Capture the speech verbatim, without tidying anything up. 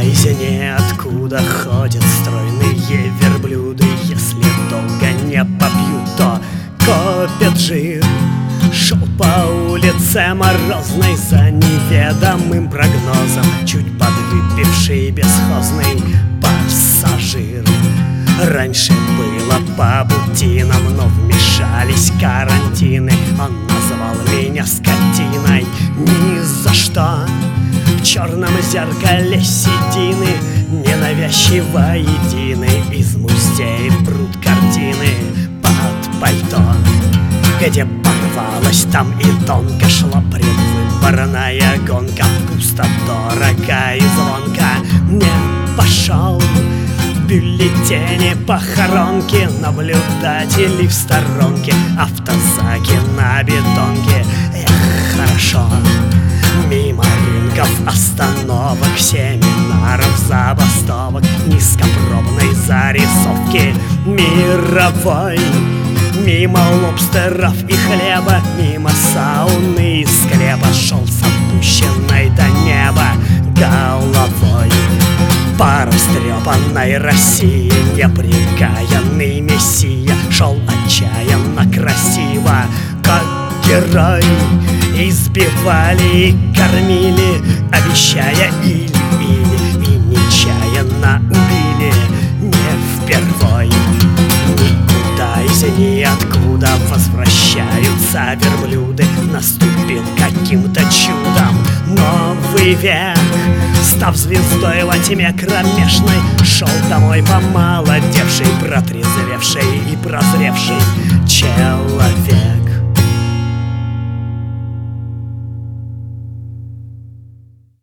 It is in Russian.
из ниоткуда ходят стройные верблюды. Если долго не побьют, то копят жир. Шел по улице морозной за неведомым прогнозом чуть подвыпивший бесхозный пассажир. Раньше было по бутинам, но вмешались карантины. Он назвал меня скотиной ни за что. В черном зеркале седины ненавязчиво едины. Из музеев прут картины под пальто. Где порвалась, там и тонко шла предвыборная гонка. Пусто, дорого и звонко не пошел в бюллетени похоронки. Наблюдатели в сторонке, автозаки на бетонке. Эх, хорошо. Мимо рынков, остановок, семинаров, забастовок, низкопробной зарисовки мировой. Мимо лобстеров и хлеба, мимо сауны и склепа. Шел с опущенной до неба головой. По растрепанной России неприкаянный мессия шел отчаянно красиво, как герой. Избивали и кормили, обещая или-или, и нечаянно убили не впервой. Никуда из ниоткуда возвращаются верблюды. Наступил каким-то чудом новый век. Став звездой во тьме кромешной, шел домой помолодевший, протрезвевший и прозревший человек.